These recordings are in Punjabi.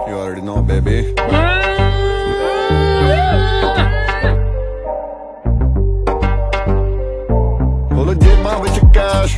You already know, baby. Full of jibba with your cash.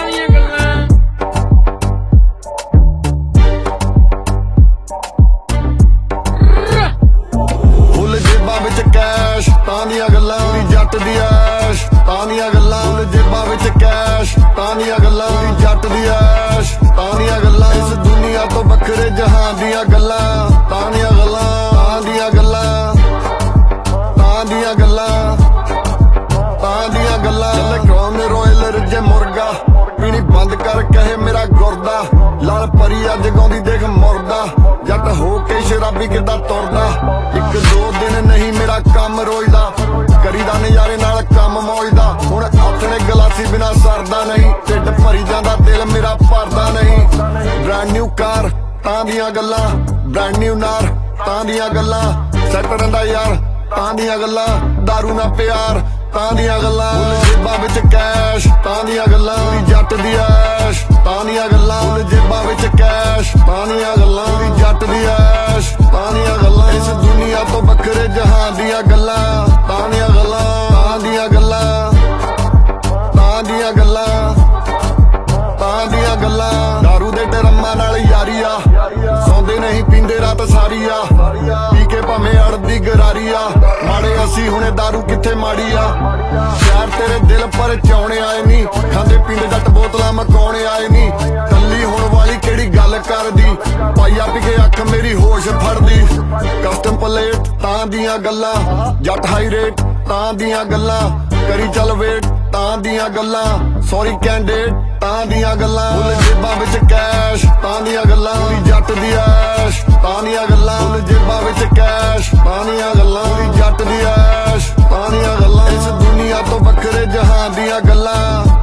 Full jibba with your cash. Taniya galla, jat di ash. Taniya galla, full jibba with your cash. Taniya galla, jat di ash. Taniya galla, is duniya to ਵੱਖਰੇ ਜਹਾਨ ਦੀਆਂ ਗੱਲਾਂ ਤਾਂ ਦੀਆਂ ਗੱਲਾਂ ਤਾਂ ਦੀਆਂ ਗੱਲਾਂ ਤਾਂ ਦੀਆਂ ਗੱਲਾਂ ਤਾਂ ਦੀਆਂ ਗੱਲਾਂ ਚੱਲੇ ਕੌਮ ਰੋਇਲ ਰੱਜੇ ਮੁਰਗਾ ਪੀਣੀ ਬੰਦ ਕਰ ਕਹੇ ਮੇਰਾ ਗੁਰਦਾ ਲਾਲ ਪਰੀ ਅੱਜ ਗਾਉਂਦੀ ਦੇਖ ਮੁਰਦਾ ਜੱਟ ਹੋ ਕੇ ਸ਼ਰਾਬੀ ਕਿੱਦਾਂ ਤੁਰਦਾ ਇੱਕ ਦੋ ਦਿਨ ਨਹੀਂ ਮੇਰਾ ਕੰਮ ਰੋਇਦਾ ਕਰੀਦਾ ਨਜ਼ਾਰੇ ਨਾਲ ਕੰਮ ਮੌਜਦਾ ਹੁਣ ਆਪਣੇ ਗਲਾਸੀ ਬਿਨਾ ਸਰਦਾ ਨਹੀਂ ਢਿੱਡ ਭਰੀ ਜਾਂਦਾ ਦਿਲ ਮੇਰਾ ਭਰਦਾ ਨਹੀਂ ਬ੍ਰਾਂਡ ਨਿਊ ਕਾਰ ਤਾਂ ਦੀਆਂ ਗੱਲਾਂ ਬ੍ਰਾਂਡ ਨਿਊ ਨਾਰ ਤਾਂ ਦੀਆਂ ਗੱਲਾਂ ਸੈੱਟ ਰਹਿੰਦਾ ਯਾਰ ਤਾਂ ਦੀਆਂ ਗੱਲਾਂ ਦਾਰੂ ਨਾ ਪਿਆਰ ਤਾਂ ਦੀਆਂ ਗੱਲਾਂ ਜੇਬਾਂ ਵਿੱਚ ਕੈਸ਼ ਤਾਂ ਦੀਆਂ ਗੱਲਾਂ ਜੱਟ ਦੀ ਐਸ਼ ਤਾਂ ਦੀਆਂ ਗੱਲਾਂ ਜੇਬਾਂ ਵਿੱਚ ਕੈਸ਼ ਤਾਂ ਦੀਆਂ ਗੱਲਾਂ ਜੱਟ ਦੀ ਐਸ਼ ਤਾਂ ਦੀਆਂ ਗੱਲਾਂ ਇਸ ਦੁਨੀਆ ਤੋਂ ਵੱਖਰੇ ਜਹਾਨ ਦੀਆਂ ਗੱਲਾਂ ਤਾਂ ਦੀਆਂ ਗੱਲਾਂ ਤਾਂ ਦੀਆਂ ਗੱਲਾਂ ਤਾਂ ਦੀਆਂ ਗੱਲਾਂ ਤਾਂ ਦੀਆਂ ਗੱਲਾਂ ਦਾਰੂ ਦੇ ਡਰਮਾਂ ਨਾਲ ਯਾਰੀ ਆ ਸੌਂਦੇ ਨਹੀਂ ਪੀਂਦੇ ਰਾਤ ਸਾਰੀ ਆ ਪੀ ਕੇ ਭਾਵੇਂ ਅੜਦੀ ਗਰਾਰੀ ਆ ਮਾੜੇ ਅਸੀਂ ਹੁਣੇ ਦਾਰੂ ਕਿੱਥੇ ਮਾੜੀ ਆ ਸ਼ਹਿਰ ਤੇਰੇ ਦਿਲ ਪਰ ਚਾਉਣੇ ਆਏ ਨਹੀਂ ਖਾਂਦੇ ਪੀਂਦੇ ਜੱਟ ਬੋਤਲਾਂ ਮਕਾਉਣੇ ਆਏ ਨਹੀਂ ਕੱਲੀ ਹੋਣ ਵਾਲੀ ਕਿਹੜੀ ਗੱਲ ਕਰਦੀ ਪਾਈਆ ਪੀ ਕੇ ਅੱਖ ਮੇਰੀ ਹੋਸ਼ ਫੜਦੀ ਕਸਟਮ ਪਲੇਟ ਤਾਂ ਦੀਆਂ ਗੱਲਾਂ ਜੱਟ ਹਾਈ ਰੇਟ ਤਾਂ ਦੀਆਂ ਗੱਲਾਂ ਕਰੀ ਚੱਲ ਵੇਟ ਤਾਂ ਦੀਆਂ ਗੱਲਾਂ ਸੌਰੀ ਕੈਂਡਿਡੇਟ ਤਾਂ ਦੀਆਂ ਗੱਲਾਂ ਜੇਬਾਂ ਵਿੱਚ ਕੈਸ਼ ਤਾਂ ਦੀਆਂ ਗੱਲਾਂ ਜੱਟ ਦੀ ਐਸ਼ ਤਾਂ ਦੀਆਂ ਗੱਲਾਂ ਜੇਬਾਂ ਵਿੱਚ ਕੈਸ਼ ਤਾਂ ਦੀਆਂ ਗੱਲਾਂ ਜੱਟ ਦੀ ਐਸ਼ ਤਾਂ ਦੀਆਂ ਗੱਲਾਂ ਇਸ ਦੁਨੀਆ ਤੋਂ ਵੱਖਰੇ ਜਹਾਨ ਦੀਆਂ ਗੱਲਾਂ